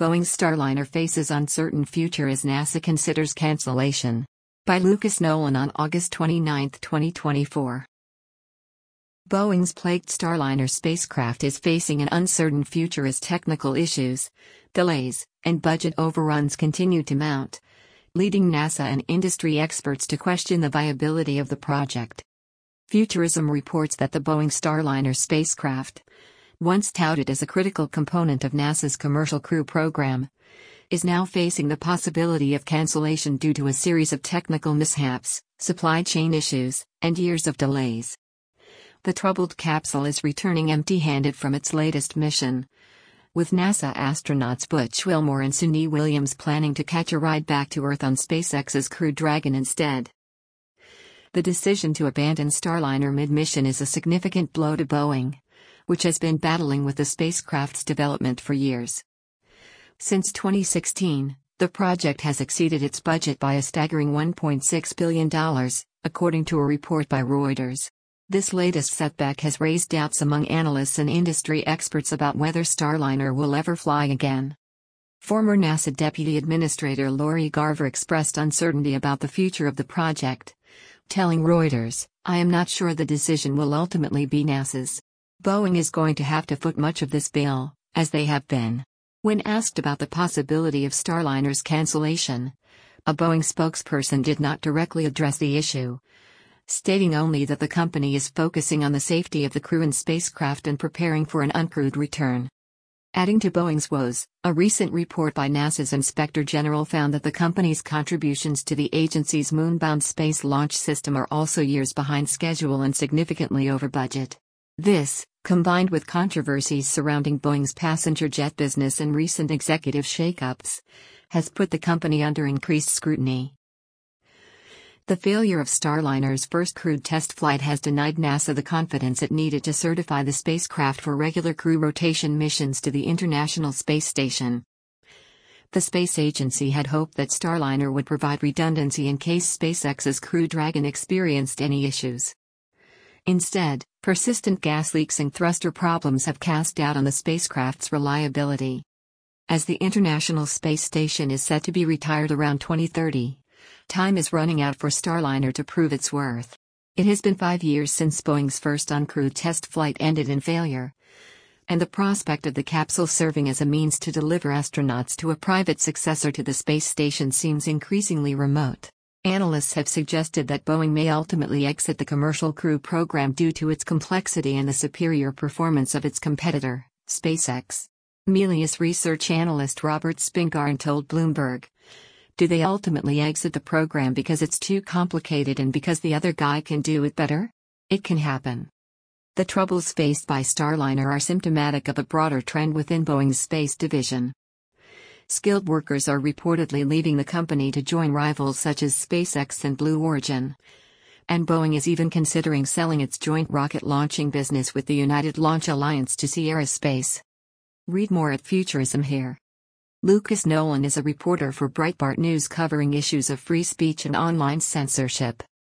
Boeing's Starliner faces uncertain future as NASA considers cancellation. By Lucas Nolan on August 29, 2024. Boeing's plagued Starliner spacecraft is facing an uncertain future as technical issues, delays, and budget overruns continue to mount, leading NASA and industry experts to question the viability of the project. Futurism reports that the Boeing Starliner spacecraft, once touted as a critical component of NASA's Commercial Crew program, is now facing the possibility of cancellation due to a series of technical mishaps, supply chain issues, and years of delays. The troubled capsule is returning empty-handed from its latest mission, with NASA astronauts Butch Wilmore and Suni Williams planning to catch a ride back to Earth on SpaceX's Crew Dragon instead. The decision to abandon Starliner mid-mission is a significant blow to Boeing, which has been battling with the spacecraft's development for years. Since 2016, the project has exceeded its budget by a staggering $1.6 billion, according to a report by Reuters. This latest setback has raised doubts among analysts and industry experts about whether Starliner will ever fly again. Former NASA Deputy Administrator Lori Garver expressed uncertainty about the future of the project, telling Reuters, "I am not sure the decision will ultimately be NASA's. Boeing is going to have to foot much of this bill, as they have been." When asked about the possibility of Starliner's cancellation, a Boeing spokesperson did not directly address the issue, stating only that the company is focusing on the safety of the crew and spacecraft and preparing for an uncrewed return. Adding to Boeing's woes, a recent report by NASA's Inspector General found that the company's contributions to the agency's moonbound space launch system are also years behind schedule and significantly over budget. This, combined with controversies surrounding Boeing's passenger jet business and recent executive shakeups, has put the company under increased scrutiny. The failure of Starliner's first crewed test flight has denied NASA the confidence it needed to certify the spacecraft for regular crew rotation missions to the International Space Station. The space agency had hoped that Starliner would provide redundancy in case SpaceX's Crew Dragon experienced any issues. Instead, persistent gas leaks and thruster problems have cast doubt on the spacecraft's reliability. As the International Space Station is set to be retired around 2030, time is running out for Starliner to prove its worth. It has been 5 years since Boeing's first uncrewed test flight ended in failure, and the prospect of the capsule serving as a means to deliver astronauts to a private successor to the space station seems increasingly remote. Analysts have suggested that Boeing may ultimately exit the Commercial Crew program due to its complexity and the superior performance of its competitor, SpaceX. Melius research analyst Robert Spingarn told Bloomberg, "Do they ultimately exit the program because it's too complicated and because the other guy can do it better? It can happen." The troubles faced by Starliner are symptomatic of a broader trend within Boeing's space division. Skilled workers are reportedly leaving the company to join rivals such as SpaceX and Blue Origin. And Boeing is even considering selling its joint rocket launching business with the United Launch Alliance to Sierra Space. Read more at Futurism here. Lucas Nolan is a reporter for Breitbart News covering issues of free speech and online censorship.